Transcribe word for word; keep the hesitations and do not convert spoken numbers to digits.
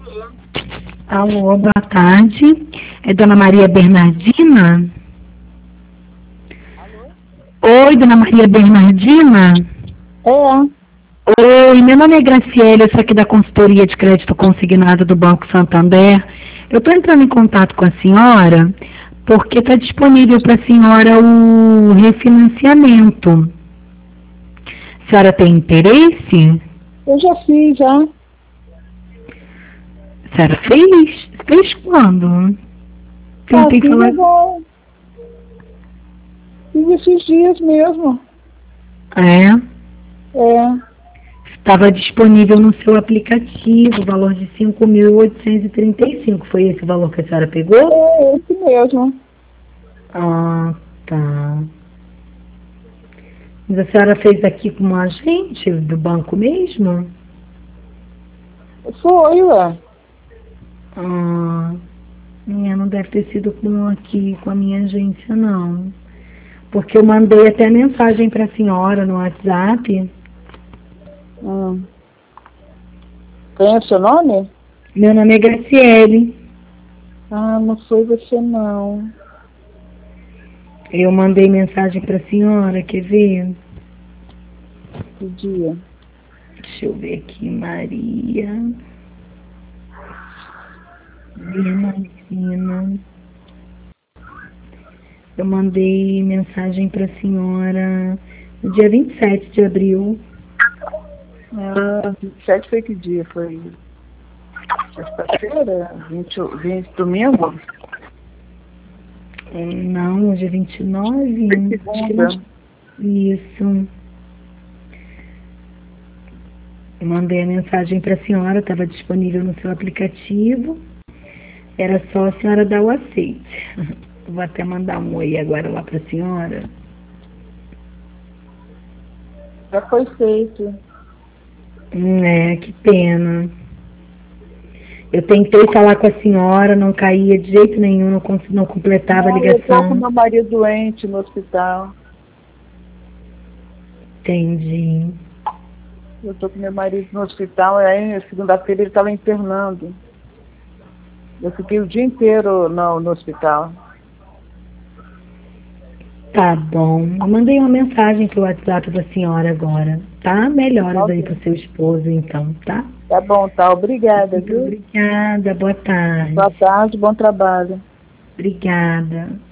Alô, boa tarde. É Dona Maria Bernardina? Oi, Dona Maria Bernardina? É. Oi, meu nome é Graciela, eu sou aqui da consultoria de crédito consignado do Banco Santander. Eu estou entrando em contato com a senhora porque está disponível para a senhora o refinanciamento. A senhora tem interesse? Eu já fiz, já. A senhora fez? Fez quando? Tentei Ah, fiz falar... agora. Fiz esses dias mesmo. É? É. Estava disponível no seu aplicativo, o valor de cinco mil oitocentos e trinta e cinco. Foi esse o valor que a senhora pegou? É esse mesmo. Ah, tá. Mas a senhora fez aqui com um agente do banco mesmo? Foi, ué. Ah, é, não deve ter sido com aqui, com a minha agência, não. Porque eu mandei até mensagem para a senhora no WhatsApp. Hum. Quem é o seu nome? Meu nome é Graciele. Ah, não foi você, não. Eu mandei mensagem para a senhora, quer ver? Que dia? Deixa eu ver aqui, Maria. Bernardina. Eu mandei mensagem para a senhora no dia vinte e sete de abril. Ah, vinte e sete foi que dia? Foi sexta-feira? vinte, vinte, domingo? Não, hoje é vinte e nove. Segunda. Isso. Eu mandei a mensagem para a senhora, estava disponível no seu aplicativo. Era só a senhora dar o aceite. Vou até mandar um oi agora lá para a senhora. Já foi feito. Hum, é, que pena. Eu tentei falar com a senhora, não caía de jeito nenhum, não, cons- não completava a Não, eu tô com ligação. meu marido doente no hospital. Entendi. Eu tô com meu marido no hospital, e aí segunda-feira ele estava internando. Eu fiquei o dia inteiro no, no hospital. Tá bom. Eu mandei uma mensagem pro WhatsApp da senhora agora, tá? Melhoras aí Ok. pro seu esposo, então, tá? Tá bom, tá. Obrigada, Muito viu? obrigada, boa tarde. Boa tarde, bom trabalho. Obrigada.